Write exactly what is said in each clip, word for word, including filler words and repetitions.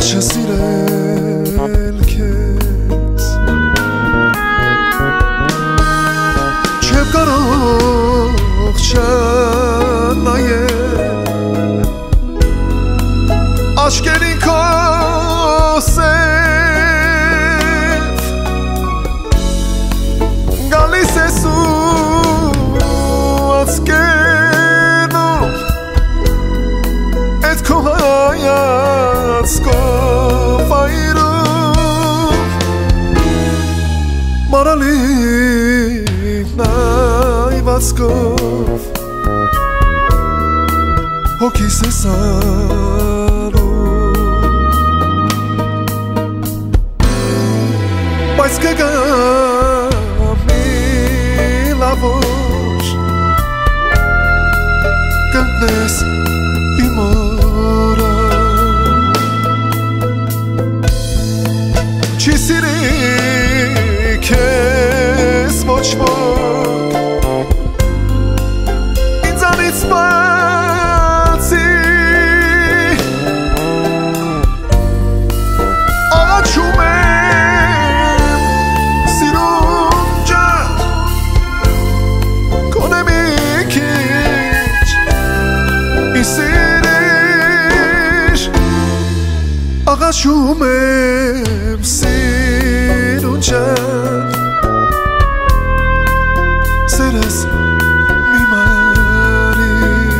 sir el kes Չեմ կարող չնայել Աչքերին քո սև Գալիս ես ու ածկերով Էդ քո հայացքով այրով Մարալին նայվածքով Հոգիս ես արով Բայց կգամ մի լավոր Կընկնես իմ օրը Չի սիրի քեզ ոչ ոք Ինձանից բացի Աղաչում եմ սիրուն ջան Կոնե մի քիչ ինձ սիրիր Աղաչում եմ սիրուն ջան Սերս մի մարի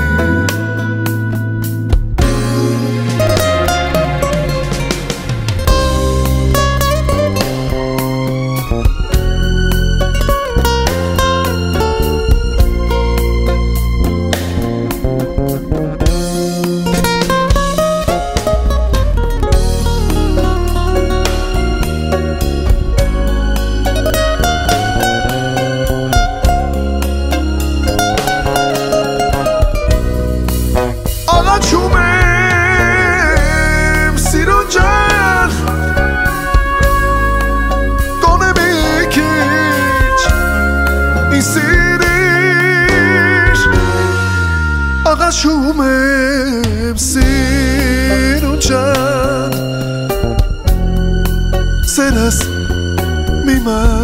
Աղաչում եմ սիրուն ջան Կոնե մի քիչ ինձ սիրիր Աղաչում եմ սիրուն ջան Սերս մի մար